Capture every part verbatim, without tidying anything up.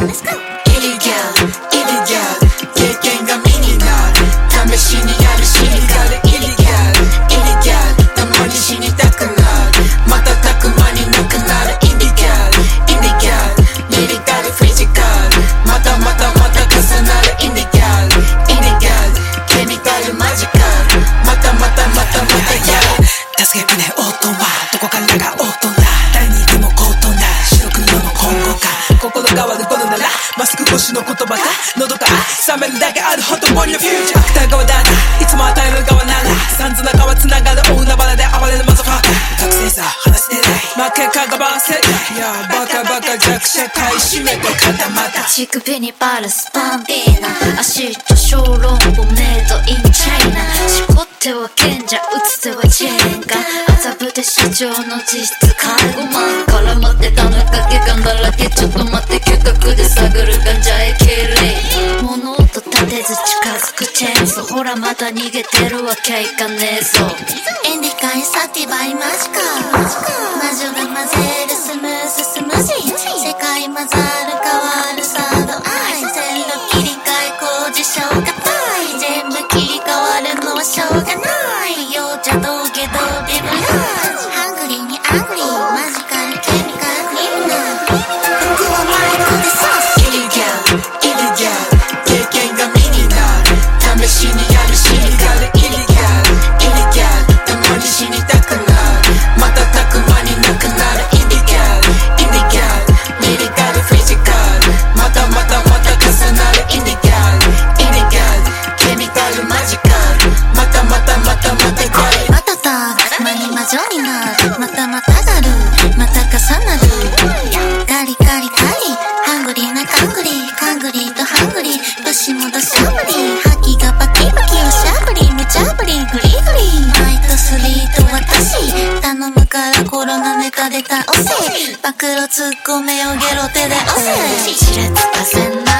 illegal illegal 経験が身になる試しにやるシニカル illegal illegal たまに死にたくなる瞬く間になくなる illegal illegal リリカルフィジカルまたまたまた重なる illegal illegal ケミカルマジカルまたまたまたまたやる助け舟オートマどこからがオートナ誰にでもコートな白黒の今後か心が悪こるならマスク越しの言葉が喉から冷めるだけあるほどボリのフューチャーアクター側だないつも与える側なら三途中はつながる大海原で暴れるマザファーカー覚醒さ話してない負けかがばせいやバカバカ弱者買い占めて固まった乳首にバルスパンディーナ足と小籠包メイドインチャイナしこっては賢者打つ手はチェーンが麻布で市場の実質介護マンから待ってたのかけがんだらけちょっと待って嗅覚で探るガンジャエキレイ物音立てず近づくチェーンソーほらまた逃げてるわけいかねえぞエンディカイサティバイマジカル魔女が混ぜるスムーススムージー世界混ざる変わるサードアイ線路切り替え工事しょうがない全部切り替わるのはしょうがない幼者道下道ビブラージハングリーにアングリーマジカルケミカルクリミナル僕はマイクでソース illegal illegal 経験が身になる試しにやるシニカル illegal illegal たまに死にたくなる瞬く間になくなる illegal illegal リリカルフィジカルまたまたまた重なる illegal illegal ケミカルマジカルまたまたまたまたやるまたたまに魔女になるまたまたがるまた重なるガリガリガリハングリーなカングリーカングリーとハングリーどしもどしゃぶり覇気がバキバキおしゃぶり無茶ぶりグリグリナイトスリーと私頼むからコロナネタで倒せ暴露ツッコめをゲロ手で押せちらつかせなよ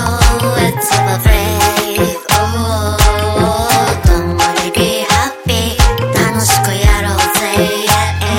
It's all a break Oh Don't worry be happy 楽しくやろうぜ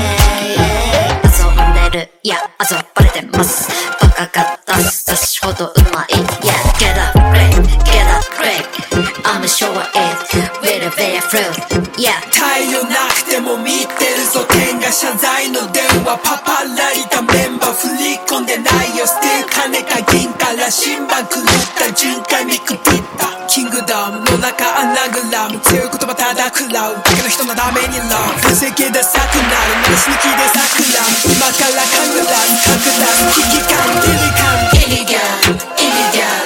Yeah Yeah 遊んでるいや遊ばれてますバカが出す出しほどうまい Yeah Get up great Get up great I'm sure it Very very fruit Yeah 太陽なくても見てるぞ天が謝罪の電話パパラリたメンバー振り込んでないよ捨てる金か銀から新版狂った循環にくびったキングダムの中アナグラム強い言葉ただ食らうだけの人のためにラブ分析で咲くなるまだ死ぬ気で咲くラム今からカグラム拡大危機感リリカン illegal illegal